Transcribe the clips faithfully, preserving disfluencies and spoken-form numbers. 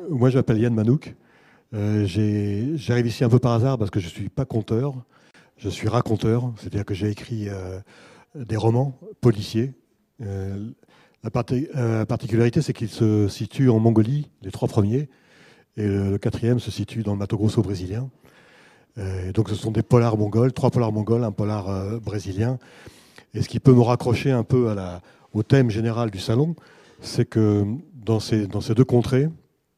moi, je m'appelle Yann Manouk. Euh, j'ai- j'arrive ici un peu par hasard parce que je ne suis pas conteur, je suis raconteur, c'est-à-dire que j'ai écrit euh, des romans policiers. Euh, la parti- euh, particularité, c'est qu'ils se situent en Mongolie, les trois premiers, et le, le quatrième se situe dans le Mato Grosso brésilien. Euh, donc ce sont des polars mongols, trois polars mongols, un polar euh, brésilien. Et ce qui peut me raccrocher un peu à la- au thème général du salon, c'est que dans ces, dans ces deux contrées,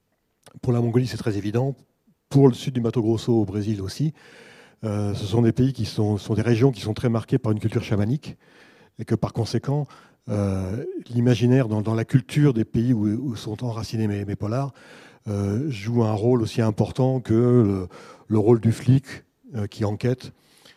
pour la Mongolie c'est très évident, pour le sud du Mato Grosso au Brésil aussi, euh, ce sont des pays qui sont, sont des régions qui sont très marquées par une culture chamanique et que par conséquent, euh, l'imaginaire dans, dans la culture des pays où, où sont enracinés mes, mes polars euh, joue un rôle aussi important que le, le rôle du flic euh, qui enquête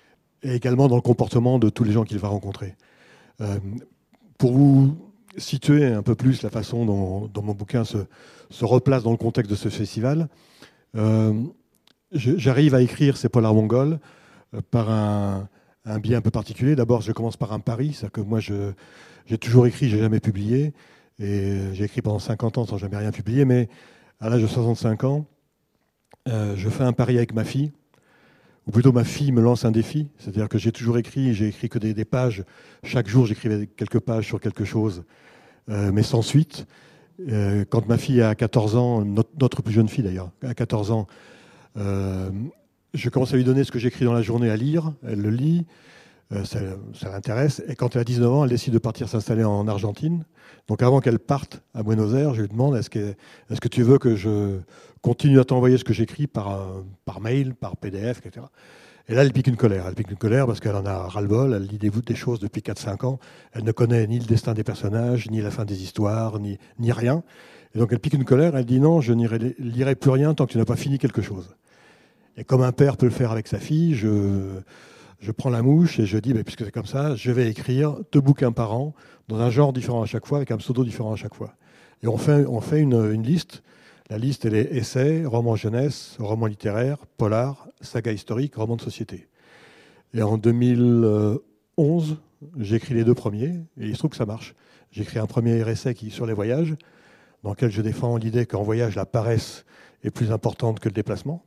et également dans le comportement de tous les gens qu'il va rencontrer. Euh, pour vous situer un peu plus la façon dont, dont mon bouquin se, se replace dans le contexte de ce festival, euh, je- j'arrive à écrire ces polars mongols euh, par un, un biais un peu particulier. D'abord, je commence par un pari, c'est-à-dire que moi, je- j'ai toujours écrit, j'ai jamais publié, et j'ai écrit pendant cinquante ans sans jamais rien publier, mais à l'âge de soixante-cinq ans, euh, je fais un pari avec ma fille, ou plutôt ma fille me lance un défi, c'est-à-dire que j'ai toujours écrit, j'ai écrit que des, des pages, chaque jour j'écrivais quelques pages sur quelque chose, euh, mais sans suite. Euh, quand ma fille a quatorze ans, notre, notre plus jeune fille d'ailleurs, a quatorze ans, euh, je commence à lui donner ce que j'écris dans la journée à lire, elle le lit, euh, ça, ça l'intéresse, et quand elle a dix-neuf ans, elle décide de partir s'installer en Argentine. Donc avant qu'elle parte à Buenos Aires, je lui demande, est-ce que, est-ce que tu veux que je continue à t'envoyer ce que j'écris par, euh, par mail, par P D F, et cetera. Et là, elle pique une colère. Elle pique une colère parce qu'elle en a ras-le-bol. Elle lit des, des choses depuis quatre cinq ans. Elle ne connaît ni le destin des personnages, ni la fin des histoires, ni, ni rien. Et donc elle pique une colère. Elle dit non, je n'irai lirai plus rien tant que tu n'as pas fini quelque chose. Et comme un père peut le faire avec sa fille, je, je prends la mouche et je dis, bah, puisque c'est comme ça, je vais écrire deux bouquins par an, dans un genre différent à chaque fois, avec un pseudo différent à chaque fois. Et on fait, on fait une, une liste. La liste, elle est essais, romans jeunesse, romans littéraires, polar, saga historique, romans de société. Et en deux mille onze, j'ai écrit les deux premiers, et il se trouve que ça marche. J'ai écrit un premier essai qui, sur les voyages, dans lequel je défends l'idée qu'en voyage, la paresse est plus importante que le déplacement,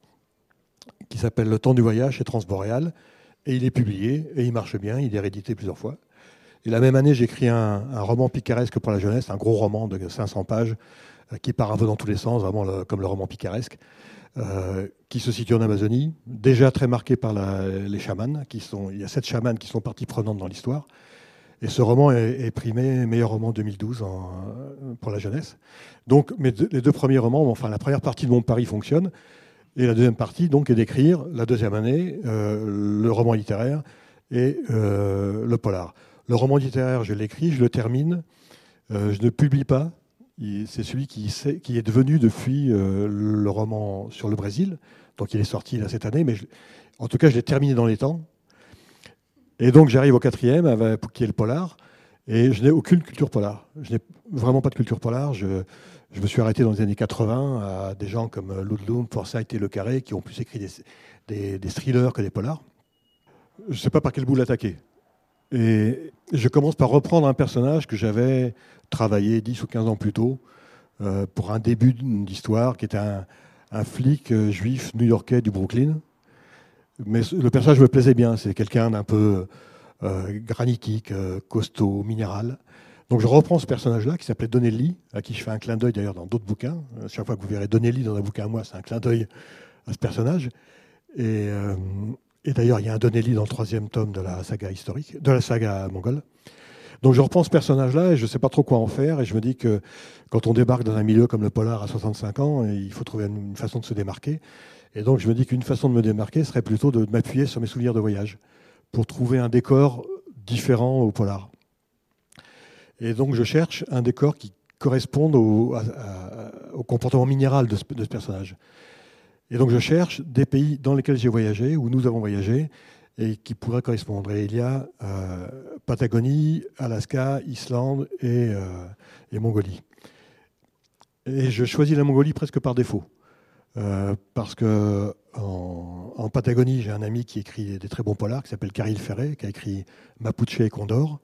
qui s'appelle Le temps du voyage chez Transboréal. Et il est publié, et il marche bien, il est réédité plusieurs fois. Et la même année, j'écris un, un roman picaresque pour la jeunesse, un gros roman de cinq cents pages, euh, qui part un peu dans tous les sens, vraiment le- comme le roman picaresque, euh, qui se situe en Amazonie, déjà très marqué par la- les chamans. Qui sont, il y a sept chamans qui sont partie prenante dans l'histoire. Et ce roman est, est primé meilleur roman deux mille douze en- pour la jeunesse. Donc mes deux- les deux premiers romans, enfin la première partie de mon pari fonctionne, et la deuxième partie donc est d'écrire la deuxième année euh, le roman littéraire et euh, le polar. Le roman littéraire, je l'écris, je le termine, euh, je ne publie pas. Il- C'est celui qui, sait- qui est devenu depuis euh, le roman sur le Brésil. Donc il est sorti là, cette année, mais je- en tout cas, je l'ai terminé dans les temps. Et donc j'arrive au quatrième, avec- qui est le polar, et je n'ai aucune culture polar. Je n'ai vraiment pas de culture polar. Je, je me suis arrêté dans les années quatre-vingts à des gens comme Ludlum, Forsyth et Le Carré qui ont plus écrit des, des, des thrillers que des polars. Je ne sais pas par quel bout l'attaquer. Et je commence par reprendre un personnage que j'avais travaillé dix ou quinze ans plus tôt euh, pour un début d'histoire, qui était un, un flic euh, juif new-yorkais du Brooklyn. Mais le personnage me plaisait bien. C'est quelqu'un d'un peu euh, granitique, euh, costaud, minéral. Donc je reprends ce personnage-là qui s'appelait Donnelly, à qui je fais un clin d'œil d'ailleurs dans d'autres bouquins. Euh, Chaque fois que vous verrez Donnelly dans un bouquin à moi, c'est un clin d'œil à ce personnage. Et, euh, et d'ailleurs, il y a un Donnelly dans le troisième tome de la saga historique, de la saga mongole. Donc je reprends ce personnage-là et je ne sais pas trop quoi en faire. Et je me dis que quand on débarque dans un milieu comme le polar à soixante-cinq ans, il faut trouver une façon de se démarquer. Et donc je me dis qu'une façon de me démarquer serait plutôt de m'appuyer sur mes souvenirs de voyage pour trouver un décor différent au polar. Et donc je cherche un décor qui corresponde au, à- à- au comportement minéral de ce, de ce personnage. Et donc je cherche des pays dans lesquels j'ai voyagé, où nous avons voyagé, et qui pourraient correspondre. Et il y a euh, Patagonie, Alaska, Islande et, euh, et Mongolie. Et je choisis la Mongolie presque par défaut. Euh, parce que en, en Patagonie, j'ai un ami qui écrit des très bons polars, qui s'appelle Caril Ferré, qui a écrit Mapuche et Condor.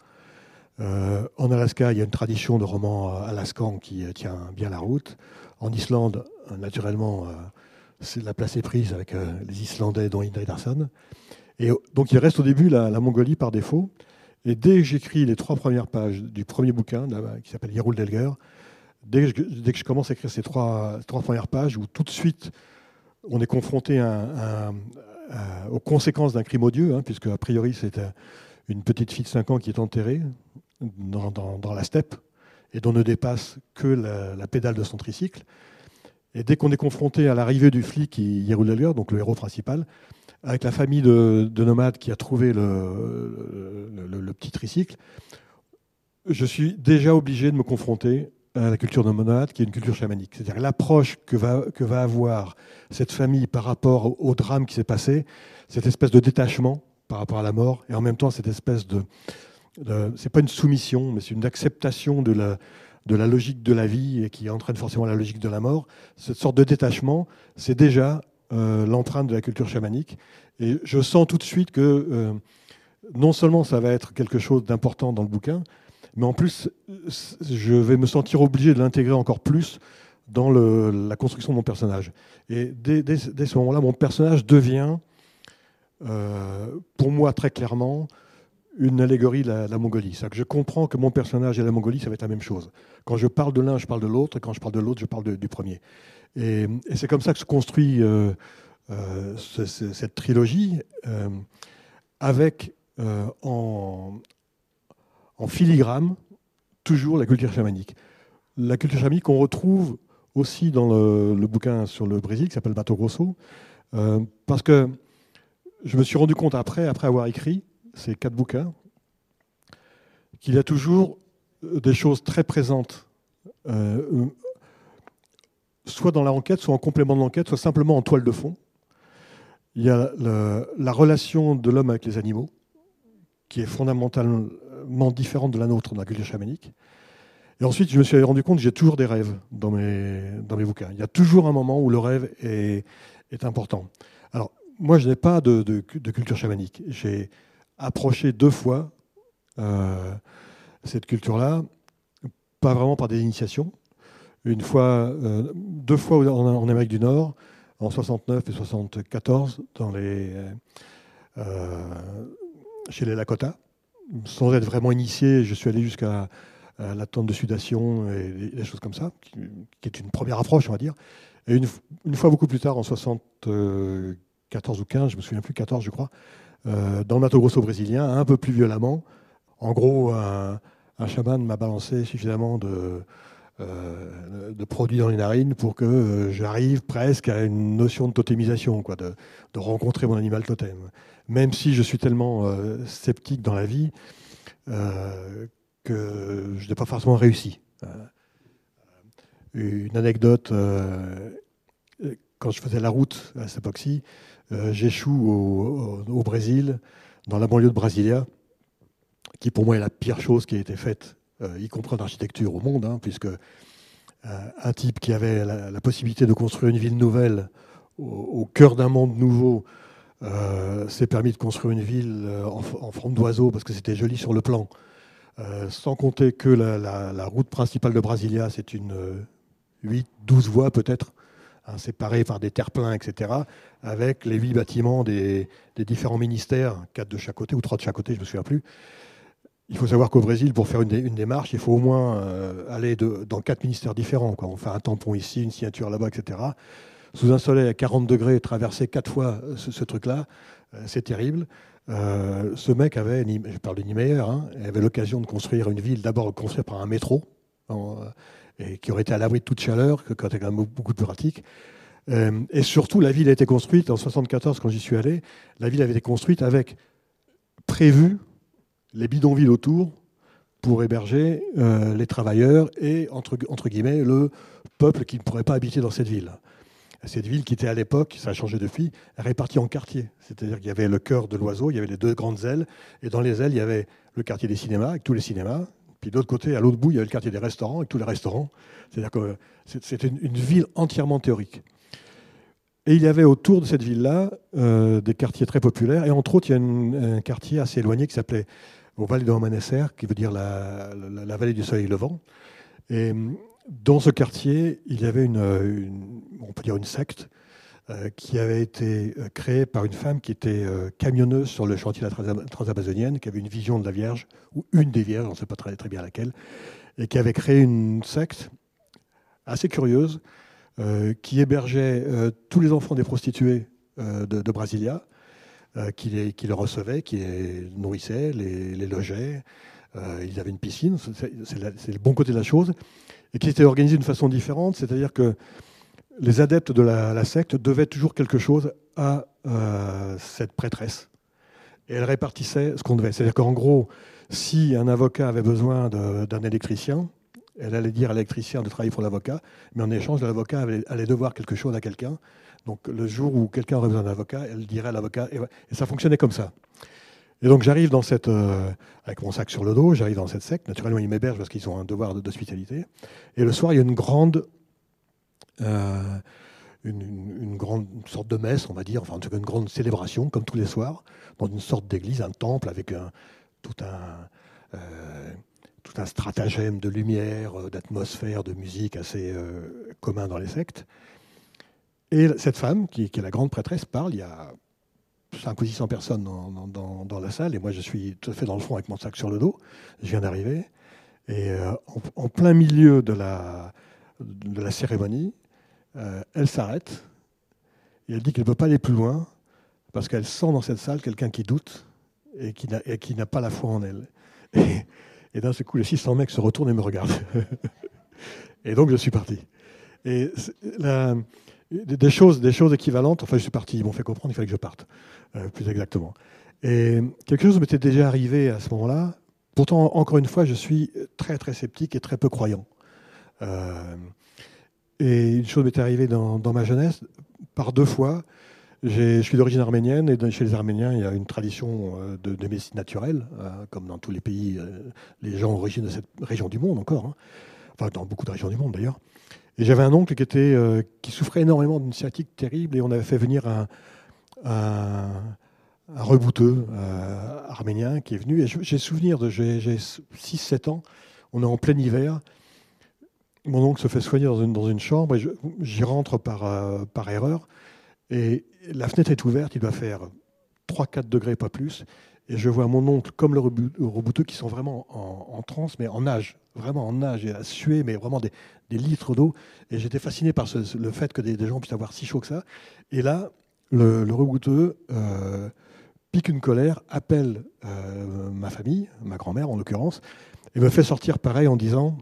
Euh, en Alaska, il y a une tradition de romans alaskan qui tient bien la route. En Islande, naturellement, euh, c'est, la place est prise avec euh, les Islandais, dont Indrid Darsson. Et donc il reste au début la, la Mongolie par défaut. Et dès que j'écris les trois premières pages du premier bouquin, là, qui s'appelle Yerul Delger, dès que, je, dès que je commence à écrire ces trois, trois premières pages, où tout de suite on est confronté à, à, à, aux conséquences d'un crime odieux, hein, puisque a priori c'est une petite fille de cinq ans qui est enterrée dans, dans, dans la steppe et dont ne dépasse que la, la pédale de son tricycle. Et dès qu'on est confronté à l'arrivée du flic Yerul Delger, donc le héros principal, avec la famille de, de nomades qui a trouvé le, le, le, le petit tricycle, je suis déjà obligé de me confronter à la culture de nomade, qui est une culture chamanique. C'est-à-dire l'approche que va, que va avoir cette famille par rapport au, au drame qui s'est passé, cette espèce de détachement par rapport à la mort, et en même temps cette espèce de... de c'est pas une soumission, mais c'est une acceptation de la, de la logique de la vie et qui entraîne forcément la logique de la mort. Cette sorte de détachement, c'est déjà... Euh, l'empreinte de la culture chamanique. Et je sens tout de suite que euh, non seulement ça va être quelque chose d'important dans le bouquin, mais en plus, je vais me sentir obligé de l'intégrer encore plus dans le, la construction de mon personnage. Et dès, dès, dès ce moment-là, mon personnage devient, euh, pour moi très clairement, une allégorie de la, la Mongolie. C'est-à-dire que je comprends que mon personnage et la Mongolie, ça va être la même chose. Quand je parle de l'un, je parle de l'autre, et quand je parle de l'autre, je parle de, du premier. Et, et c'est comme ça que se construit euh, euh, ce, ce, cette trilogie, euh, avec euh, en, en filigrane toujours la culture chamanique. La culture chamanique qu'on retrouve aussi dans le, le bouquin sur le Brésil qui s'appelle Mato Grosso, euh, parce que je me suis rendu compte après, après avoir écrit ces quatre bouquins, qu'il y a toujours des choses très présentes, euh, soit dans l'enquête, soit en complément de l'enquête, soit simplement en toile de fond. Il y a le, la relation de l'homme avec les animaux, qui est fondamentalement différente de la nôtre dans la culture chamanique. Et ensuite, je me suis rendu compte que j'ai toujours des rêves dans mes, dans mes bouquins. Il y a toujours un moment où le rêve est, est important. Alors, moi, je n'ai pas de, de, de culture chamanique. J'ai approché deux fois euh, cette culture-là, pas vraiment par des initiations. Une fois, euh, deux fois en, en Amérique du Nord, en soixante-neuf et soixante-quatorze, dans les, euh, chez les Lakota. Sans être vraiment initié, je suis allé jusqu'à la tente de sudation et des choses comme ça, qui, qui est une première approche, on va dire. Et une, une fois beaucoup plus tard, en soixante-quatorze ou quinze, je me souviens plus, quatorze je crois, euh, dans le Mato Grosso brésilien, un peu plus violemment. En gros, un, un chaman m'a balancé suffisamment de... Euh, de produits dans les narines pour que euh, j'arrive presque à une notion de totémisation, quoi, de, de rencontrer mon animal totem. Même si je suis tellement euh, sceptique dans la vie euh, que je n'ai pas forcément réussi. Euh, une anecdote, euh, quand je faisais la route à cette époque-ci, euh, j'échoue au, au, au Brésil, dans la banlieue de Brasilia, qui pour moi est la pire chose qui a été faite, Euh, y compris en architecture au monde, hein, puisque euh, un type qui avait la, la possibilité de construire une ville nouvelle au, au cœur d'un monde nouveau euh, s'est permis de construire une ville en, en forme d'oiseau parce que c'était joli sur le plan. Euh, sans compter que la, la, la route principale de Brasilia, c'est une euh, huit douze voies peut-être, hein, séparées par des terre-pleins, et cetera, avec les huit bâtiments des, des différents ministères, quatre de chaque côté ou trois de chaque côté, je ne me souviens plus. Il faut savoir qu'au Brésil, pour faire une, dé, une démarche, il faut au moins euh, aller de, dans quatre ministères différents, quoi. On fait un tampon ici, une signature là-bas, et cetera. Sous un soleil à quarante degrés, traverser quatre fois ce, ce truc-là, euh, c'est terrible. Euh, ce mec avait, je parle de Niemeyer, hein, avait l'occasion de construire une ville, d'abord construite par un métro, en, et qui aurait été à l'abri de toute chaleur, que quand c'était quand même beaucoup plus pratique. Euh, et surtout, la ville a été construite en soixante-quatorze, quand j'y suis allé, la ville avait été construite avec prévu les bidonvilles autour pour héberger euh, les travailleurs et, entre, entre guillemets, le peuple qui ne pourrait pas habiter dans cette ville. Cette ville qui était à l'époque, ça a changé depuis, répartie en quartiers. C'est-à-dire qu'il y avait le cœur de l'oiseau, il y avait les deux grandes ailes, et dans les ailes, il y avait le quartier des cinémas, avec tous les cinémas, puis de l'autre côté, à l'autre bout, il y avait le quartier des restaurants, avec tous les restaurants. C'est-à-dire que c'était une, une ville entièrement théorique. Et il y avait autour de cette ville-là euh, des quartiers très populaires, et entre autres, il y a une, un quartier assez éloigné qui s'appelait au Vale do Amanhecer, qui veut dire la, la, la vallée du soleil levant. Et dans ce quartier, il y avait une, une, on peut dire une secte euh, qui avait été créée par une femme qui était euh, camionneuse sur le chantier de la trans- transamazonienne, qui avait une vision de la Vierge, ou une des Vierges, on ne sait pas très, très bien laquelle, et qui avait créé une secte assez curieuse euh, qui hébergeait euh, tous les enfants des prostituées euh, de, de Brasilia, euh, qui, les, qui les recevaient, qui les nourrissaient, les, les logeaient. Euh, ils avaient une piscine, c'est, c'est, la, c'est le bon côté de la chose, et qui était organisé d'une façon différente, c'est-à-dire que les adeptes de la, la secte devaient toujours quelque chose à euh, cette prêtresse. Et elle répartissait ce qu'on devait. C'est-à-dire qu'en gros, si un avocat avait besoin de, d'un électricien, elle allait dire à l'électricien de travailler pour l'avocat, mais en échange, l'avocat allait, allait devoir quelque chose à quelqu'un. Donc le jour où quelqu'un aurait besoin d'un avocat, elle dirait à l'avocat, et, et ça fonctionnait comme ça. Et donc j'arrive dans cette, euh, avec mon sac sur le dos, j'arrive dans cette secte. Naturellement, ils m'hébergent parce qu'ils ont un devoir d'hospitalité. Et le soir, il y a une grande, euh, une, une, une grande sorte de messe, on va dire, enfin en tout cas une grande célébration, comme tous les soirs, dans une sorte d'église, un temple avec un, tout un, euh, tout un stratagème de lumière, euh, d'atmosphère, de musique assez euh, commun dans les sectes. Et cette femme, qui, qui est la grande prêtresse, parle. Il y a cinq ou six cents personnes dans, dans, dans la salle, et moi je suis tout à fait dans le fond avec mon sac sur le dos. Je viens d'arriver. Et euh, en, en plein milieu de la, de la cérémonie, euh, elle s'arrête et elle dit qu'elle ne peut pas aller plus loin parce qu'elle sent dans cette salle quelqu'un qui doute et qui n'a, et qui n'a pas la foi en elle. Et, et d'un seul coup, les six cents mecs se retournent et me regardent. Et donc je suis parti. Et la, des, choses, des choses équivalentes, enfin je suis parti, ils m'ont fait comprendre qu'il fallait que je parte, euh, plus exactement. Et quelque chose m'était déjà arrivé à ce moment-là. Pourtant, encore une fois, je suis très très sceptique et très peu croyant. Euh, et une chose m'était arrivée dans, dans ma jeunesse, par deux fois. J'ai, je suis d'origine arménienne, et chez les Arméniens, il y a une tradition euh, de, de médecine naturelle, euh, comme dans tous les pays, euh, les gens origines de cette région du monde encore, hein. Enfin dans beaucoup de régions du monde d'ailleurs. Et j'avais un oncle qui, était, euh, qui souffrait énormément d'une sciatique terrible, et on avait fait venir un, un, un rebouteux euh, arménien qui est venu. Et j'ai souvenir de, j'ai, j'ai six sept ans, on est en plein hiver, mon oncle se fait soigner dans une, dans une chambre, et je, j'y rentre par, euh, par erreur, et la fenêtre est ouverte, il doit faire trois quatre degrés, pas plus, et je vois mon oncle comme le rebouteux qui sont vraiment en, en transe, mais en nage, vraiment en nage, et à suer, mais vraiment des, des litres d'eau. Et j'étais fasciné par ce, le fait que des, des gens puissent avoir si chaud que ça. Et là, le, le rebouteux euh, pique une colère, appelle euh, ma famille, ma grand-mère en l'occurrence, et me fait sortir pareil en disant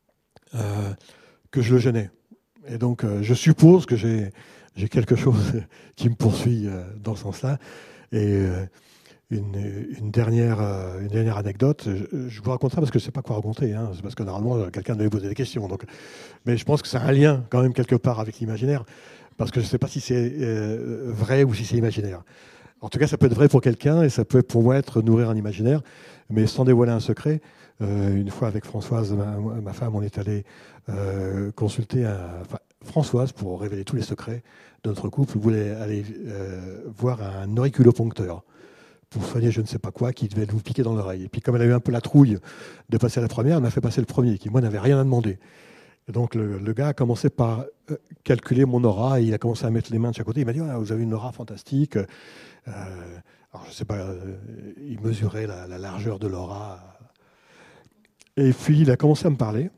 euh, que je le gênais. Et donc, euh, je suppose que j'ai, j'ai quelque chose qui me poursuit euh, dans ce sens-là. Et euh, une, une, dernière, euh, une dernière anecdote, je, je vous raconte ça parce que je ne sais pas quoi raconter, hein. C'est parce que normalement, quelqu'un devait poser des questions. Donc, mais je pense que c'est un lien quand même quelque part avec l'imaginaire, parce que je ne sais pas si c'est euh, vrai ou si c'est imaginaire. En tout cas, ça peut être vrai pour quelqu'un et ça peut pour moi être nourrir un imaginaire, mais sans dévoiler un secret. Euh, une fois avec Françoise, ma, ma femme, on est allé euh, consulter un, enfin, Françoise, pour révéler tous les secrets de notre couple, voulait aller euh, voir un auriculoponcteur pour soigner je ne sais pas quoi qui devait nous piquer dans l'oreille. Et puis comme elle a eu un peu la trouille de passer à la première, elle m'a fait passer le premier, qui moi n'avait rien à demander. Et donc le, le gars a commencé par euh, calculer mon aura, et il a commencé à mettre les mains de chaque côté. Il m'a dit ah, vous avez une aura fantastique. Euh, alors je ne sais pas, euh, il mesurait la, la largeur de l'aura. Et puis il a commencé à me parler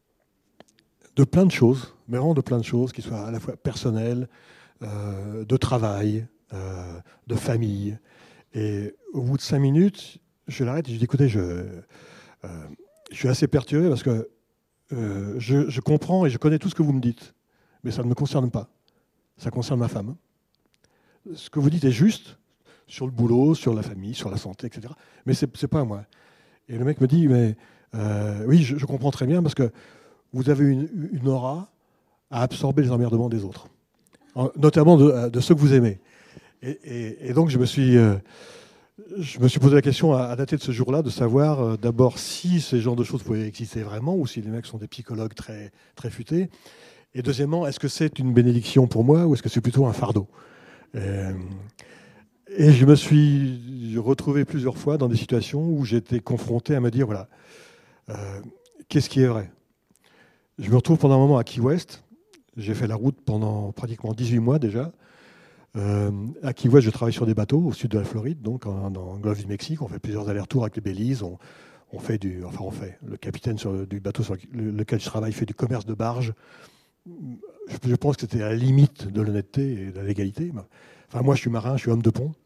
de plein de choses, mais vraiment de plein de choses, qui soient à la fois personnelles, euh, de travail, euh, de famille. Et au bout de cinq minutes, je l'arrête et je dis écoutez, je, euh, je suis assez perturbé parce que euh, je, je comprends et je connais tout ce que vous me dites, mais ça ne me concerne pas. Ça concerne ma femme. Ce que vous dites est juste sur le boulot, sur la famille, sur la santé, et cetera. Mais ce n'est pas à moi. Et le mec me dit mais euh, oui, je, je comprends très bien parce que vous avez une, une aura à absorber les emmerdements des autres, notamment de, de ceux que vous aimez. Et, et, et donc je me suis, euh, je me suis posé la question à, à dater de ce jour-là, de savoir euh, d'abord si ces genres de choses pouvaient exister vraiment, ou si les mecs sont des psychologues très, très futés. Et deuxièmement, est-ce que c'est une bénédiction pour moi, ou est-ce que c'est plutôt un fardeau ? euh, Et je me suis retrouvé plusieurs fois dans des situations où j'étais confronté à me dire, voilà, euh, qu'est-ce qui est vrai ? je me retrouve pendant un moment à Key West. J'ai fait la route pendant pratiquement dix-huit mois déjà. Euh, à Key West, je travaille sur des bateaux au sud de la Floride, donc en, dans le golfe du Mexique. On fait plusieurs allers-retours avec les Belize. On, on fait du, enfin on fait. Le capitaine sur le, du bateau sur lequel je travaille fait du commerce de barge. Je, je pense que c'était à la limite de l'honnêteté et de la légalité. Enfin, moi, je suis marin, je suis homme de pont.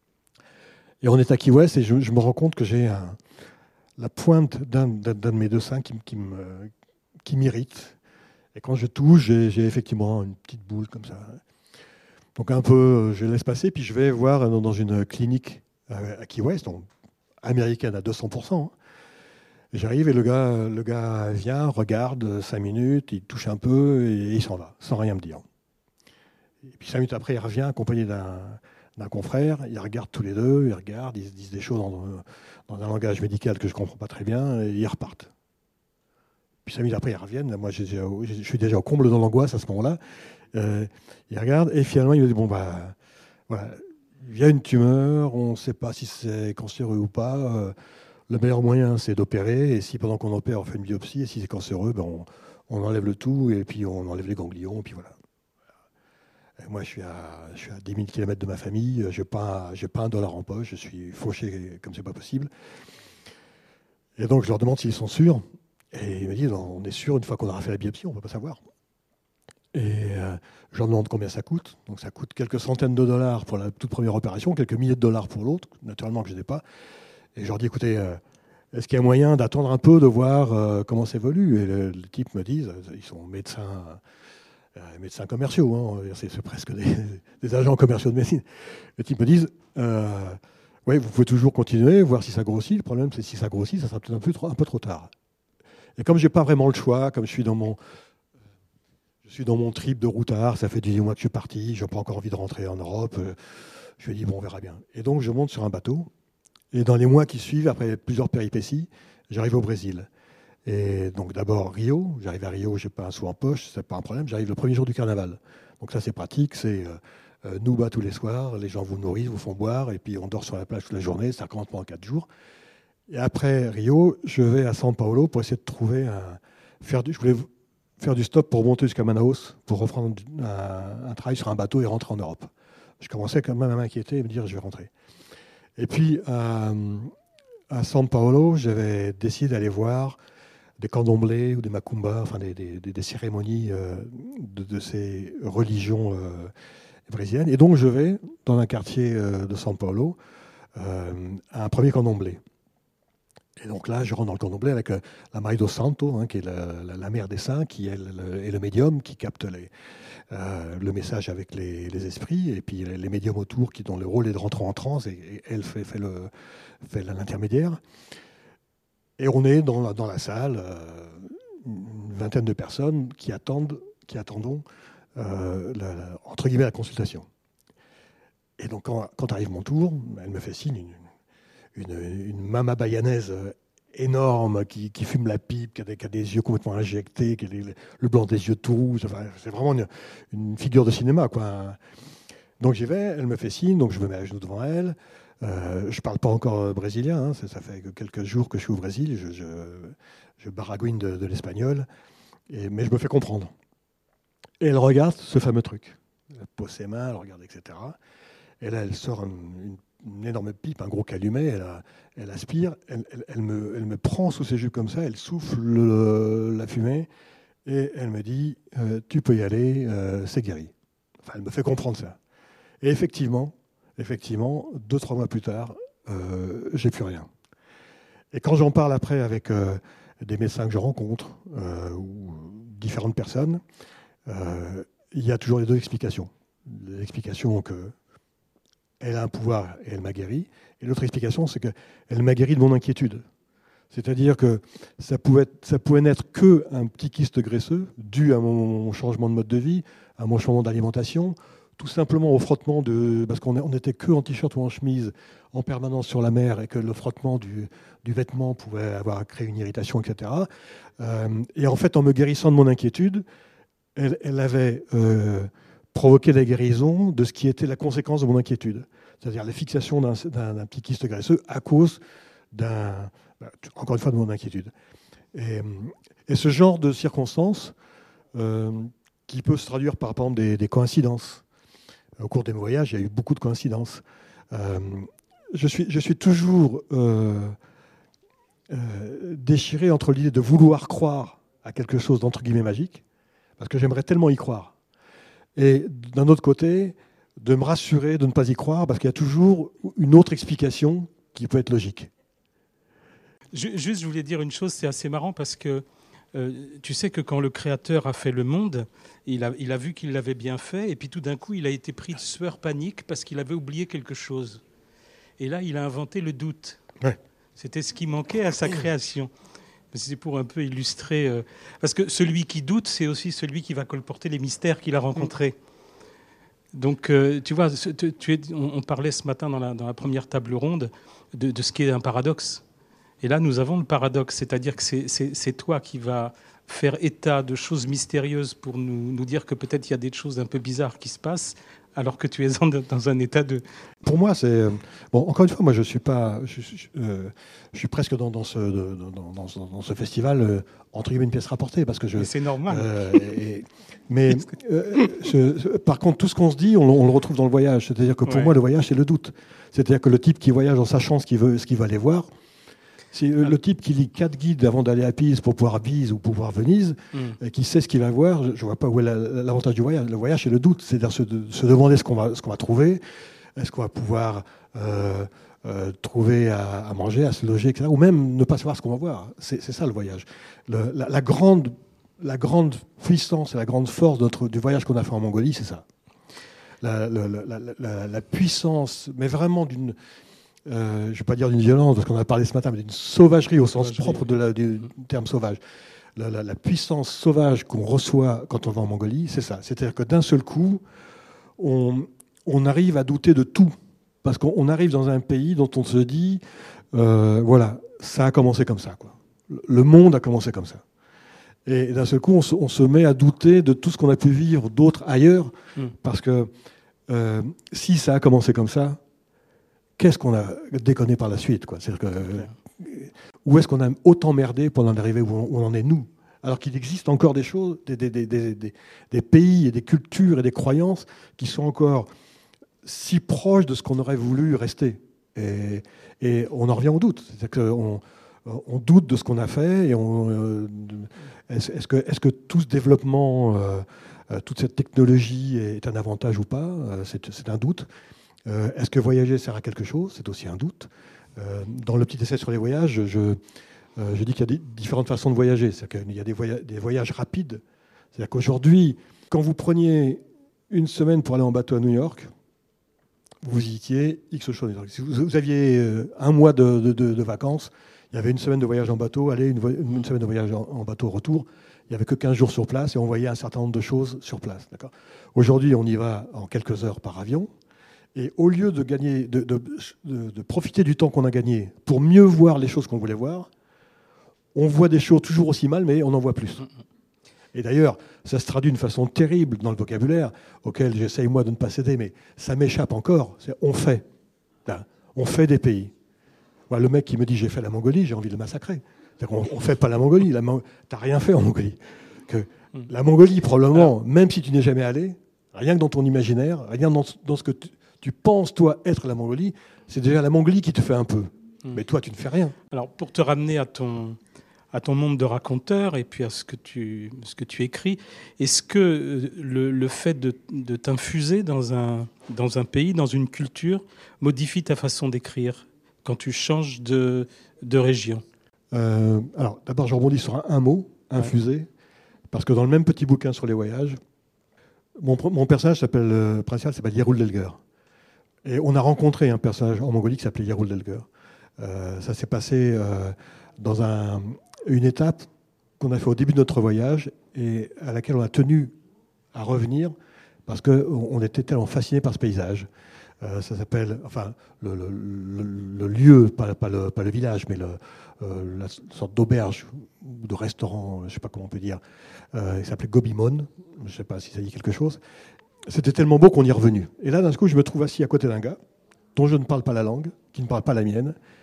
Et on est à Key West et je, je me rends compte que j'ai un, la pointe d'un, d'un, d'un de mes deux seins qui, qui, me, qui m'irrite. Et quand je touche, j'ai, j'ai effectivement une petite boule comme ça. Donc un peu, je laisse passer, puis je vais voir dans une clinique à Key West, donc américaine à deux cents pour cent. Et j'arrive et le gars, le gars vient, regarde cinq minutes, il touche un peu et il s'en va, sans rien me dire. Et puis cinq minutes après, il revient accompagné d'un, d'un confrère, ils regardent tous les deux, ils regardent, ils se disent des choses dans, dans un langage médical que je ne comprends pas très bien, et ils repartent. Puis cinq minutes après, ils reviennent, moi je suis déjà au comble de l'angoisse à ce moment-là. Euh, il regarde et finalement il me dit bon bah voilà, il y a une tumeur, on ne sait pas si c'est cancéreux ou pas. Euh, le meilleur moyen c'est d'opérer et si pendant qu'on opère on fait une biopsie et si c'est cancéreux, ben on, on enlève le tout et puis on enlève les ganglions et puis voilà. Et moi je suis à je suis à dix mille kilomètres de ma famille, j'ai pas j'ai pas un dollar en poche, je suis fauché comme c'est pas possible. Et donc je leur demande s'ils sont sûrs et ils me disent on est sûr une fois qu'on aura fait la biopsie on peut pas savoir. Et euh, je leur demande combien ça coûte. Donc ça coûte quelques centaines de dollars pour la toute première opération, quelques milliers de dollars pour l'autre, naturellement que je n'ai pas. Et je leur dis, écoutez, euh, est-ce qu'il y a moyen d'attendre un peu, de voir euh, comment ça évolue? Et le, le type me dit, ils sont médecins, euh, médecins commerciaux, hein, c'est, c'est presque des, des agents commerciaux de médecine. Le type me dit, euh, oui, vous pouvez toujours continuer, voir si ça grossit. Le problème, c'est si ça grossit, ça sera peut-être un peu trop, un peu trop tard. Et comme je n'ai pas vraiment le choix, comme je suis dans mon... Je suis dans mon trip de routard, ça fait dix mois que je suis parti, je n'ai pas encore envie de rentrer en Europe. Je lui ai dit, bon, on verra bien. Et donc, je monte sur un bateau. Et dans les mois qui suivent, après plusieurs péripéties, j'arrive au Brésil. Et donc, d'abord, Rio. J'arrive à Rio, je n'ai pas un sou en poche, ce n'est pas un problème. J'arrive le premier jour du carnaval. Donc, ça, c'est pratique. C'est euh, Nouba tous les soirs. Les gens vous nourrissent, vous font boire. Et puis, on dort sur la plage toute la journée. Ça commence pendant quatre jours. Et après Rio, je vais à São Paulo pour essayer de trouver un. Faire du, je voulais faire du stop pour monter jusqu'à Manaus, pour reprendre un, un travail sur un bateau et rentrer en Europe. Je commençais quand même à m'inquiéter et me dire je vais rentrer. Et puis à, à São Paulo, j'avais décidé d'aller voir des candomblés ou des macumbas, enfin des, des, des cérémonies euh, de, de ces religions euh, brésiliennes. Et donc je vais dans un quartier euh, de São Paulo euh, à un premier candomblé. Et donc là, je rentre dans le candomblé avec euh, la Mãe do Santo, hein, qui est la, la, la mère des saints, qui est le, est le médium, qui capte les, euh, le message avec les, les esprits, et puis les, les médiums autour, qui dont le rôle est de rentrer en transe, et, et elle fait, fait, le, fait l'intermédiaire. Et on est dans la, dans la salle, euh, une vingtaine de personnes qui attendent, qui attendons, euh, la, la, entre guillemets, la consultation. Et donc quand, quand arrive mon tour, elle me fait signe, une, Une, une mama bayanaise énorme qui, qui fume la pipe, qui a, des, qui a des yeux complètement injectés, qui a les, le blanc des yeux tout rouges. Enfin, c'est vraiment une, une figure de cinéma, quoi. Donc j'y vais, elle me fait signe, donc je me mets à genoux devant elle. Euh, je ne parle pas encore brésilien, hein, ça, ça fait quelques jours que je suis au Brésil, je, je, je baragouine de, de l'espagnol, et, mais je me fais comprendre. Et elle regarde ce fameux truc. Elle pose ses mains, elle regarde, et cetera. Et là, elle sort une, une une énorme pipe, un gros calumet, elle, a, elle aspire, elle, elle, elle, me, elle me prend sous ses jupes comme ça, elle souffle le, la fumée, et elle me dit euh, tu peux y aller, euh, c'est guéri. Enfin, elle me fait comprendre ça. Et effectivement, effectivement, deux, trois mois plus tard, euh, j'ai plus rien. Et quand j'en parle après avec euh, des médecins que je rencontre, euh, ou différentes personnes, euh, il y a toujours les deux explications. L'explication que elle a un pouvoir et elle m'a guéri. Et l'autre explication, c'est qu'elle m'a guéri de mon inquiétude. C'est-à-dire que ça pouvait, être, ça pouvait n'être qu'un petit kyste graisseux dû à mon changement de mode de vie, à mon changement d'alimentation, tout simplement au frottement de... Parce qu'on n'était que en t-shirt ou en chemise en permanence sur la mer et que le frottement du, du vêtement pouvait avoir créé une irritation, et cetera. Euh, et en fait, en me guérissant de mon inquiétude, elle, elle avait... Euh, provoquer la guérison de ce qui était la conséquence de mon inquiétude, c'est-à-dire la fixation d'un, d'un, d'un petit kyste graisseux à cause d'un, encore une fois, de mon inquiétude. Et, Et ce genre de circonstances, euh, qui peut se traduire par, par exemple des, des coïncidences. Au cours de mes voyages, il y a eu beaucoup de coïncidences. Euh, je, suis, je suis toujours euh, euh, déchiré entre l'idée de vouloir croire à quelque chose d'entre guillemets magique, parce que j'aimerais tellement y croire. Et d'un autre côté, de me rassurer de ne pas y croire, parce qu'il y a toujours une autre explication qui peut être logique. Juste, je voulais dire une chose, c'est assez marrant parce que euh, tu sais que quand le Créateur a fait le monde, il a, il a vu qu'il l'avait bien fait, et puis tout d'un coup, il a été pris de sueur panique parce qu'il avait oublié quelque chose. Et là, il a inventé le doute. Ouais. C'était ce qui manquait à sa création. C'est pour un peu illustrer... Euh, parce que celui qui doute, c'est aussi celui qui va colporter les mystères qu'il a rencontrés. Donc, euh, tu vois, tu, tu es, on, on parlait ce matin dans la, dans la première table ronde de, de ce qui est un paradoxe. Et là, nous avons le paradoxe, c'est-à-dire que c'est, c'est, c'est toi qui vas faire état de choses mystérieuses pour nous, nous dire que peut-être il y a des choses un peu bizarres qui se passent, alors que tu es en, dans un état de... Pour moi, c'est... Bon, encore une fois, moi, je suis pas... Je, je, euh, je suis presque dans, dans, ce, dans, dans, dans, dans ce festival, euh, entre guillemets, une pièce rapportée, parce que je... Et c'est normal. Euh, et, mais, euh, je, par contre, tout ce qu'on se dit, on, on le retrouve dans le voyage. C'est-à-dire que pour ouais. moi, le voyage, c'est le doute. C'est-à-dire que le type qui voyage en sachant ce qu'il veut, ce qu'il va aller voir, c'est le type qui lit quatre guides avant d'aller à Pise pour pouvoir Pise ou pour pouvoir Venise, mm. et qui sait ce qu'il va voir. Je ne vois pas où est la, l'avantage du voyage. Le voyage, c'est le doute. C'est-à-dire se, de, se demander ce qu'on va, ce qu'on va trouver. Est-ce qu'on va pouvoir euh, euh, trouver à, à manger, à se loger, et cetera. Ou même ne pas savoir ce qu'on va voir. C'est, c'est ça le voyage. Le, la, la, grande, la grande puissance et la grande force de notre, du voyage qu'on a fait en Mongolie, c'est ça. La, la, la, la, la puissance, mais vraiment d'une... Euh, je ne vais pas dire d'une violence, parce qu'on en a parlé ce matin, mais d'une sauvagerie au sens sauvagerie. propre de la, du, du terme sauvage. La, la, la puissance sauvage qu'on reçoit quand on va en Mongolie, c'est ça. C'est-à-dire que d'un seul coup, on, on arrive à douter de tout. Parce qu'on arrive dans un pays dont on se dit, euh, voilà, ça a commencé comme ça, quoi. Le monde a commencé comme ça. Et d'un seul coup, on se, on se met à douter de tout ce qu'on a pu vivre d'autres ailleurs, mm. parce que euh, si ça a commencé comme ça, qu'est-ce qu'on a déconné par la suite, quoi. C'est-à-dire que, euh, où est-ce qu'on a autant merdé pour en arriver où on, où on en est, nous ? Alors qu'il existe encore des choses, des, des, des, des, des, des pays et des cultures et des croyances qui sont encore si proches de ce qu'on aurait voulu rester. Et, et on en revient au doute. C'est-à-dire qu'on on doute de ce qu'on a fait. Et on, euh, est-ce, est-ce, que, est-ce que tout ce développement, euh, toute cette technologie est un avantage ou pas ? c'est, c'est un doute. Euh, est-ce que voyager sert à quelque chose ? C'est aussi un doute. Euh, dans le petit essai sur les voyages, je, euh, je dis qu'il y a des différentes façons de voyager. C'est-à-dire qu'il y a des, voya- des voyages rapides. C'est-à-dire qu'aujourd'hui, quand vous preniez une semaine pour aller en bateau à New York, vous y étiez X choses. Si vous, vous aviez euh, un mois de, de, de, de vacances, il y avait une semaine de voyage en bateau, aller, une, vo- une semaine de voyage en, en bateau retour. Il n'y avait que quinze jours sur place et on voyait un certain nombre de choses sur place. D'accord ? Aujourd'hui, on y va en quelques heures par avion. Et au lieu de, gagner, de, de, de, de profiter du temps qu'on a gagné pour mieux voir les choses qu'on voulait voir, on voit des choses toujours aussi mal, mais on en voit plus. Et d'ailleurs, ça se traduit d'une façon terrible dans le vocabulaire, auquel j'essaye moi de ne pas céder, mais ça m'échappe encore. C'est on fait. Là, on fait des pays. Voilà, le mec qui me dit j'ai fait la Mongolie, j'ai envie de le massacrer. C'est-à-dire qu'on ne fait pas la Mongolie. La Mon... Tu n'as rien fait en Mongolie. Que la Mongolie, probablement, même si tu n'es jamais allé, rien que dans ton imaginaire, rien dans, dans ce que tu... tu penses, toi, être la Mongolie, c'est déjà la Mongolie qui te fait un peu. Mmh. Mais toi, tu ne fais rien. Alors, pour te ramener à ton, à ton monde de raconteur et puis à ce que tu, ce que tu écris, est-ce que le, le fait de, de t'infuser dans un, dans un pays, dans une culture, modifie ta façon d'écrire quand tu changes de, de région ? euh, Alors, d'abord, je rebondis sur un, un mot, infuser, ouais. Parce que dans le même petit bouquin sur les voyages, mon, mon personnage s'appelle, euh, principal s'appelle Yarul Delger. Et on a rencontré un personnage en Mongolie qui s'appelait Yarul Delger. Euh, ça s'est passé euh, dans un, une étape qu'on a fait au début de notre voyage et à laquelle on a tenu à revenir parce qu'on était tellement fascinés par ce paysage. Euh, ça s'appelle, enfin, le, le, le, le lieu, pas, pas, le, pas le village, mais le, euh, la sorte d'auberge ou de restaurant, je ne sais pas comment on peut dire. Euh, il s'appelait Gobimon, je ne sais pas si ça dit quelque chose. C'était tellement beau qu'on y est revenu. Et là, d'un coup, je me trouve assis à côté d'un gars dont je ne parle pas la langue, qui ne parle pas la mienne,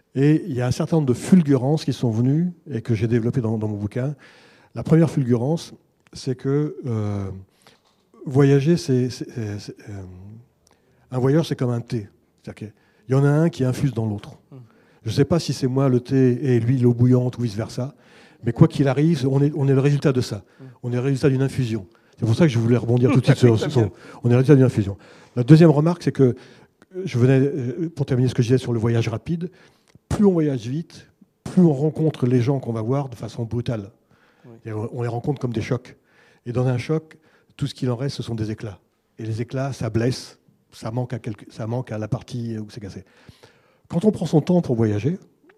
Et il y a un certain nombre de fulgurances qui sont venues et que j'ai développées dans, dans mon bouquin. La première fulgurance, c'est que euh, voyager, c'est, c'est, c'est, euh, un voyage, c'est comme un thé. C'est-à-dire qu'il y en a un qui infuse dans l'autre. Je ne sais pas si c'est moi le thé et lui l'eau bouillante ou vice-versa, mais quoi qu'il arrive, on est, on est le résultat de ça. On est le résultat d'une infusion. C'est pour ça que je voulais rebondir tout de suite sur, sur on est le résultat d'une infusion. La deuxième remarque, c'est que je venais, pour terminer ce que je disais sur le voyage rapide, plus on voyage vite, plus on rencontre les gens qu'on va voir de façon brutale. Oui. On les rencontre comme des chocs. Et dans un choc, tout ce qu'il en reste, ce sont des éclats. Et les éclats, ça blesse, ça manque à, quelque, ça manque à la partie où c'est cassé. Quand on prend son temps pour voyager,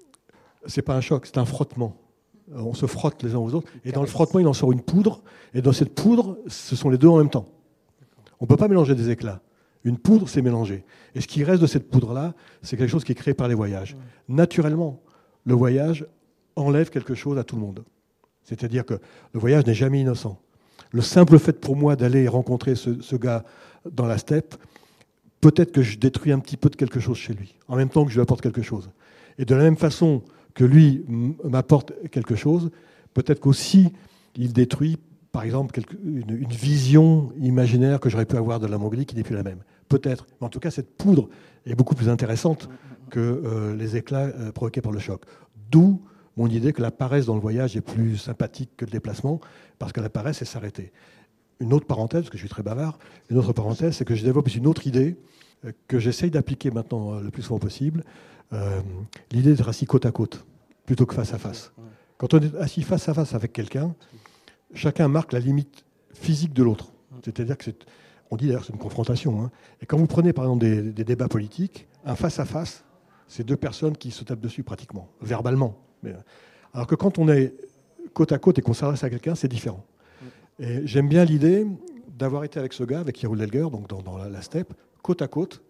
ce n'est pas un choc, c'est un frottement. On se frotte les uns aux autres. Et dans le frottement, il en sort une poudre. Et dans cette poudre, ce sont les deux en même temps. On ne peut pas mélanger des éclats. Une poudre, c'est mélangé. Et ce qui reste de cette poudre-là, c'est quelque chose qui est créé par les voyages. Mmh. Naturellement, le voyage enlève quelque chose à tout le monde. C'est-à-dire que le voyage n'est jamais innocent. Le simple fait pour moi d'aller rencontrer ce, ce gars dans la steppe, peut-être que je détruis un petit peu de quelque chose chez lui, en même temps que je lui apporte quelque chose. Et de la même façon que lui m'apporte quelque chose, peut-être qu'aussi il détruit, par exemple, quelque, une, une vision imaginaire que j'aurais pu avoir de la Mongolie qui n'est plus la même. Peut-être. Mais en tout cas, cette poudre est beaucoup plus intéressante que euh, les éclats euh, provoqués par le choc. D'où mon idée que la paresse dans le voyage est plus sympathique que le déplacement, parce que la paresse, c'est s'arrêter. Une autre parenthèse, parce que je suis très bavard, une autre parenthèse, c'est que je développe une autre idée euh, que j'essaye d'appliquer maintenant euh, le plus souvent possible, euh, l'idée d'être assis côte à côte, plutôt que face à face. Quand on est assis face à face avec quelqu'un, chacun marque la limite physique de l'autre. C'est-à-dire que c'est, on dit d'ailleurs que c'est une confrontation. Hein. Et quand vous prenez par exemple des, des débats politiques, un face à face, c'est deux personnes qui se tapent dessus pratiquement, verbalement. Mais, alors que quand on est côte à côte et qu'on s'adresse à quelqu'un, c'est différent. Et j'aime bien l'idée d'avoir été avec ce gars, avec Yarul Delger, donc dans, dans la, la steppe, côte à côte.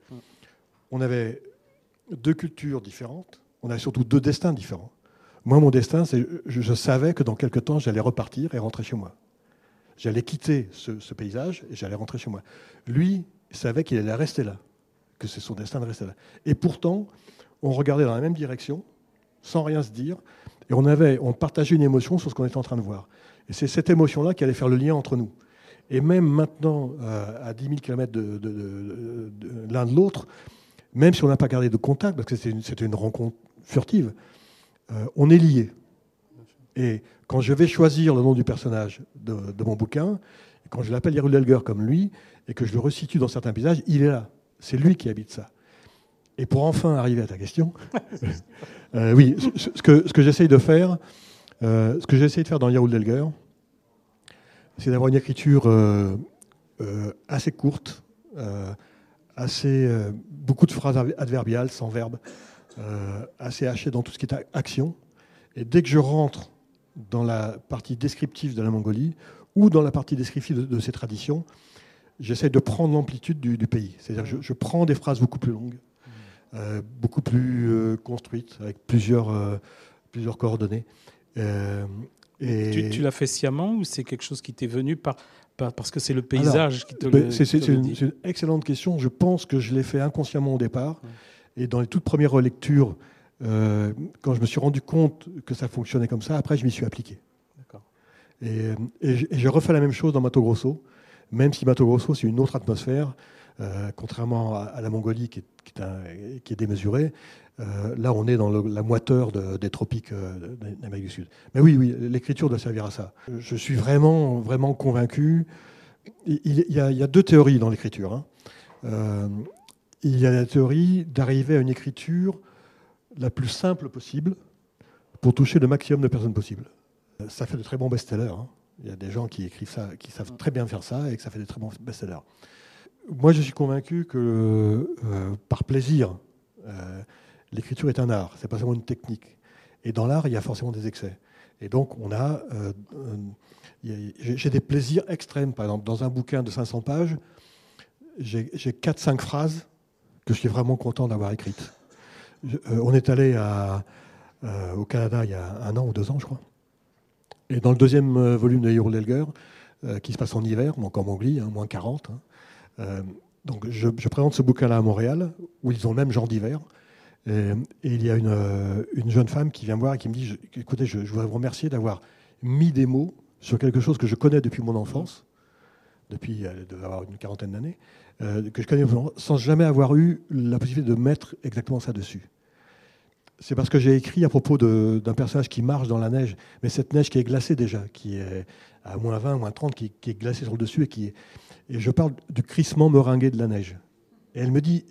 On avait deux cultures différentes, on avait surtout deux destins différents. Moi, mon destin, c'est je, je savais que dans quelques temps, j'allais repartir et rentrer chez moi. J'allais quitter ce, ce paysage et j'allais rentrer chez moi. Lui, il savait qu'il allait rester là, que c'est son destin de rester là. Et pourtant, on regardait dans la même direction, sans rien se dire, et on, avait, on partageait une émotion sur ce qu'on était en train de voir. Et c'est cette émotion-là qui allait faire le lien entre nous. Et même maintenant, euh, à dix mille kilomètres de, de, de, de, de l'un de l'autre, même si on n'a pas gardé de contact, parce que c'était une, c'était une rencontre furtive, euh, on est liés. Et quand je vais choisir le nom du personnage de, de mon bouquin, quand je l'appelle Yarul Delger comme lui, et que je le resitue dans certains paysages, il est là. C'est lui qui habite ça. Et pour enfin arriver à ta question, euh, oui, ce, ce que, ce que j'essaye de faire, euh, ce que j'essaye de faire dans Yarul Delger, c'est d'avoir une écriture euh, euh, assez courte, euh, assez, euh, beaucoup de phrases adverbiales, sans verbe, euh, assez hachées dans tout ce qui est action. Et dès que je rentre dans la partie descriptive de la Mongolie ou dans la partie descriptive de, de ses traditions, j'essaie de prendre l'amplitude du, du pays. C'est-à-dire que je, je prends des phrases beaucoup plus longues, euh, beaucoup plus euh, construites, avec plusieurs, euh, plusieurs coordonnées. Euh, et tu tu l'as fait sciemment ou c'est quelque chose qui t'est venu par, par, parce que c'est le paysage Alors, qui te ben, le c'est, c'est, te c'est, le une, dit. c'est une excellente question. Je pense que je l'ai fait inconsciemment au départ. Ouais. Et dans les toutes premières relectures, euh, quand je me suis rendu compte que ça fonctionnait comme ça, après je m'y suis appliqué. D'accord. Et, et, et j'ai refait la même chose dans Mato Grosso, même si Mato Grosso c'est une autre atmosphère, euh, contrairement à, à la Mongolie qui est, qui est, un, qui est démesurée. Euh, là, on est dans le, la moiteur de, des tropiques euh, d'Amérique du Sud. Mais oui, oui, l'écriture doit servir à ça. Je suis vraiment, vraiment convaincu. Il, il, y a, il y a deux théories dans l'écriture. Hein. Euh, il y a la théorie d'arriver à une écriture la plus simple possible pour toucher le maximum de personnes possible. Ça fait de très bons best-sellers. Hein. Il y a des gens qui écrivent ça, qui savent très bien faire ça et que ça fait de très bons best-sellers. Moi, je suis convaincu que euh, par plaisir, euh, l'écriture est un art, c'est pas seulement une technique. Et dans l'art, il y a forcément des excès. Et donc, on a, euh, euh, j'ai, j'ai des plaisirs extrêmes. Par exemple, dans un bouquin de cinq cents pages, j'ai, j'ai quatre cinq phrases que je suis vraiment content d'avoir écrites. Je, euh, on est allé à, euh, au Canada il y a un an ou deux ans, je crois. Et dans le deuxième euh, volume de Yarul Delger, euh, qui se passe en hiver, donc en Mongolie, hein, moins quarante, hein, euh, donc je, je présente ce bouquin-là à Montréal, où ils ont le même genre d'hiver. Et, et il y a une, euh, une jeune femme qui vient me voir et qui me dit je, écoutez, je, je voudrais vous remercier d'avoir mis des mots sur quelque chose que je connais depuis mon enfance, depuis elle devait avoir une quarantaine d'années, euh, que je connais sans jamais avoir eu la possibilité de mettre exactement ça dessus. C'est parce que j'ai écrit à propos de, d'un personnage qui marche dans la neige, mais cette neige qui est glacée déjà, qui est à moins vingt, moins trente, qui, qui est glacée sur le dessus, et, qui est, et je parle du crissement meringué de la neige. Et elle me dit,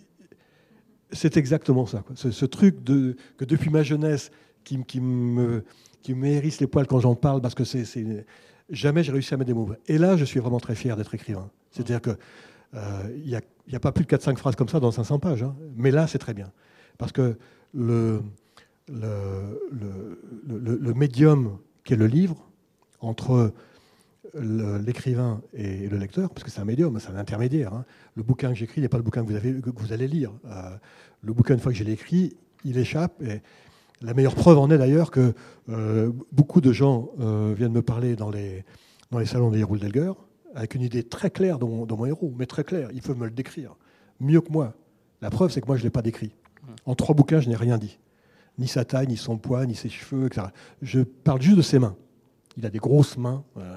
c'est exactement ça, quoi. Ce, ce truc de, que depuis ma jeunesse, qui, qui me, qui me hérisse les poils quand j'en parle, parce que c'est, c'est, jamais j'ai réussi à mettre des mots. Et là, je suis vraiment très fier d'être écrivain. C'est-à-dire qu'il n'y euh, a, a pas plus de quatre cinq phrases comme ça dans cinq cents pages, hein. Mais là, c'est très bien. Parce que le... Le, le, le, le médium qui est le livre, entre le, l'écrivain et le lecteur, parce que c'est un médium, c'est un intermédiaire. Hein. Le bouquin que j'écris n'est pas le bouquin que vous, avez, que vous allez lire. Euh, le bouquin, une fois que je l'ai écrit, il échappe. Et la meilleure preuve en est d'ailleurs que euh, beaucoup de gens euh, viennent me parler dans les, dans les salons des Héroux d'Elguer avec une idée très claire de mon, de mon héros, mais très claire. Il faut me le décrire, mieux que moi. La preuve, c'est que moi, je ne l'ai pas décrit. En trois bouquins, je n'ai rien dit. Ni sa taille, ni son poids, ni ses cheveux, et cetera. Je parle juste de ses mains. Il a des grosses mains, euh,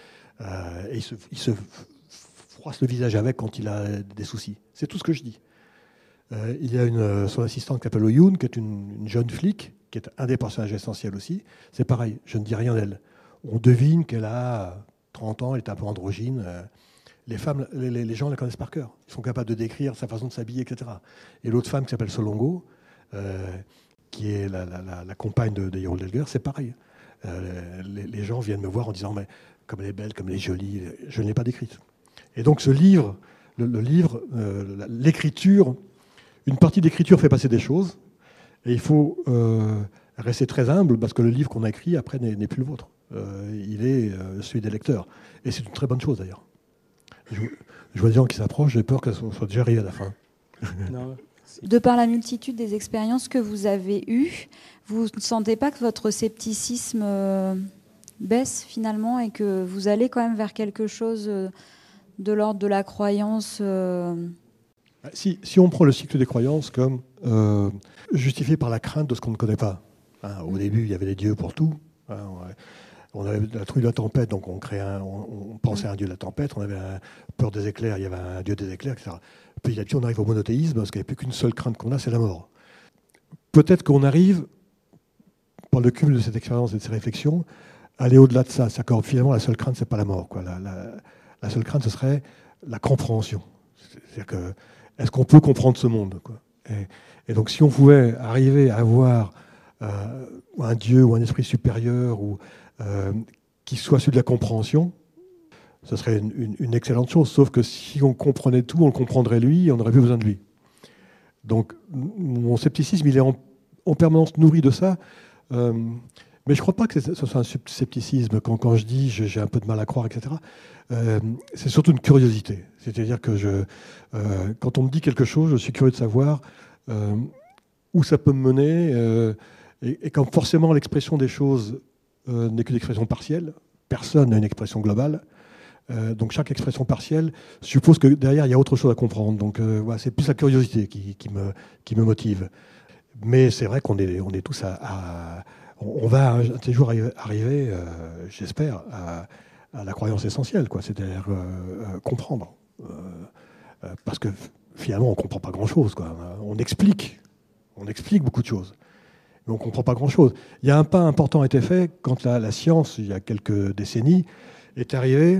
euh, et il se, il se froisse le visage avec quand il a des soucis. C'est tout ce que je dis. Euh, il y a une, son assistante qui s'appelle Oyun, qui est une, une jeune flic, qui est un des personnages essentiels aussi. C'est pareil, je ne dis rien d'elle. On devine qu'elle a trente ans, elle est un peu androgyne. Les femmes, les, les gens la connaissent par cœur. Ils sont capables de décrire sa façon de s'habiller, et cetera. Et l'autre femme qui s'appelle Solongo, euh, qui est la, la, la, la compagne de, de Héroux d'Elguer, c'est pareil. Euh, les, les gens viennent me voir en disant mais comme elle est belle, comme elle est jolie, je ne l'ai pas décrite. Et donc ce livre, le, le livre, euh, l'écriture, une partie d'écriture fait passer des choses, et il faut euh, rester très humble parce que le livre qu'on a écrit après n'est, n'est plus le vôtre. Euh, il est euh, celui des lecteurs, et c'est une très bonne chose d'ailleurs. Je, je vois des gens qui s'approchent, j'ai peur qu'elles soient déjà arrivées à la fin. Non. De par la multitude des expériences que vous avez eues, vous ne sentez pas que votre scepticisme euh, baisse finalement et que vous allez quand même vers quelque chose euh, de l'ordre de la croyance euh... si, si on prend le cycle des croyances comme euh, justifié par la crainte de ce qu'on ne connaît pas. Hein, au début, il y avait des dieux pour tout. Hein, on avait la trouille de la tempête, donc on, créait un, on, on pensait à un dieu de la tempête. On avait un, peur des éclairs, il y avait un dieu des éclairs, et cetera. Puis là-dessus, on arrive au monothéisme, parce qu'il n'y a plus qu'une seule crainte qu'on a, c'est la mort. Peut-être qu'on arrive, par le cumul de cette expérience et de ces réflexions, à aller au-delà de ça. C'est-à-dire que finalement, la seule crainte, ce n'est pas la mort, quoi. La, la, la seule crainte, ce serait la compréhension. C'est-à-dire que, est-ce qu'on peut comprendre ce monde, quoi. Et, et donc, si on pouvait arriver à avoir euh, un dieu ou un esprit supérieur ou, euh, qui soit celui de la compréhension, ce serait une, une, une excellente chose, sauf que si on comprenait tout, on le comprendrait lui et on n'aurait plus besoin de lui. Donc mon scepticisme, il est en, en permanence nourri de ça, euh, mais je ne crois pas que ce soit un scepticisme. Quand, quand je dis j'ai un peu de mal à croire, et cetera, euh, c'est surtout une curiosité. C'est-à-dire que je, euh, quand on me dit quelque chose, je suis curieux de savoir euh, où ça peut me mener, euh, et, et quand forcément l'expression des choses euh, n'est qu'une expression partielle, personne n'a une expression globale. Euh, donc chaque expression partielle suppose que derrière il y a autre chose à comprendre. Donc euh, voilà, c'est plus la curiosité qui, qui, me, qui me motive. Mais c'est vrai qu'on est, on est tous à, à on va un de ces jours arriver, euh, j'espère, à, à la croyance essentielle, quoi. C'est-à-dire euh, euh, comprendre, euh, euh, parce que finalement on comprend pas grand-chose, quoi. On explique, on explique beaucoup de choses, mais on comprend pas grand-chose. Il y a un pas important a été fait quand la, la science, il y a quelques décennies, est arrivée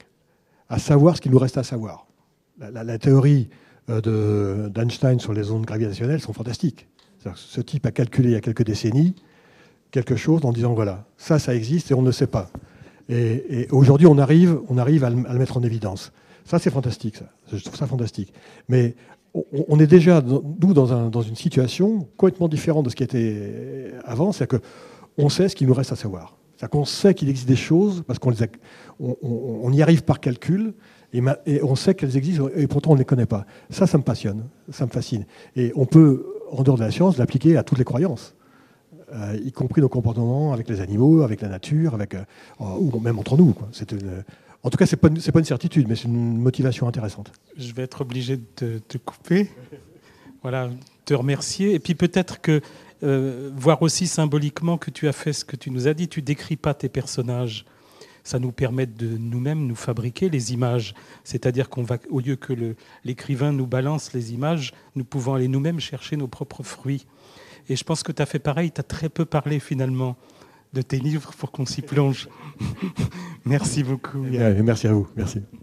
à savoir ce qu'il nous reste à savoir. La, la, la théorie de, d'Einstein sur les ondes gravitationnelles sont fantastiques. Ce type a calculé il y a quelques décennies quelque chose en disant voilà, ça, ça existe et on ne sait pas. Et, et aujourd'hui, on arrive, on arrive à le, à le mettre en évidence. Ça, c'est fantastique, ça. Je trouve ça fantastique. Mais on, on est déjà, nous, dans, un, dans une situation complètement différente de ce qui était avant. C'est-à-dire qu'on sait ce qu'il nous reste à savoir. C'est-à-dire qu'on sait qu'il existe des choses parce qu'on les a, on, on, on y arrive par calcul et, ma, et on sait qu'elles existent et pourtant on ne les connaît pas. Ça, ça me passionne, ça me fascine. Et on peut, en dehors de la science, l'appliquer à toutes les croyances, euh, y compris nos comportements avec les animaux, avec la nature, avec, euh, ou même entre nous, quoi. C'est une, en tout cas, ce n'est pas, pas une certitude, mais c'est une motivation intéressante. Je vais être obligé de te couper. voilà, te remercier. Et puis peut-être que euh, voir aussi symboliquement que tu as fait ce que tu nous as dit. Tu décris pas tes personnages. Ça nous permet de nous-mêmes nous fabriquer les images. C'est-à-dire qu'on va, au lieu que le, l'écrivain nous balance les images, nous pouvons aller nous-mêmes chercher nos propres fruits. Et je pense que tu as fait pareil. Tu as très peu parlé finalement de tes livres pour qu'on s'y plonge. Merci beaucoup. Merci à vous. Merci.